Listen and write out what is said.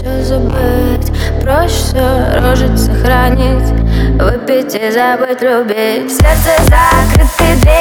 все забыть, проще все рожить сохранить, выпить и забыть любить. В сердце закрыты двери.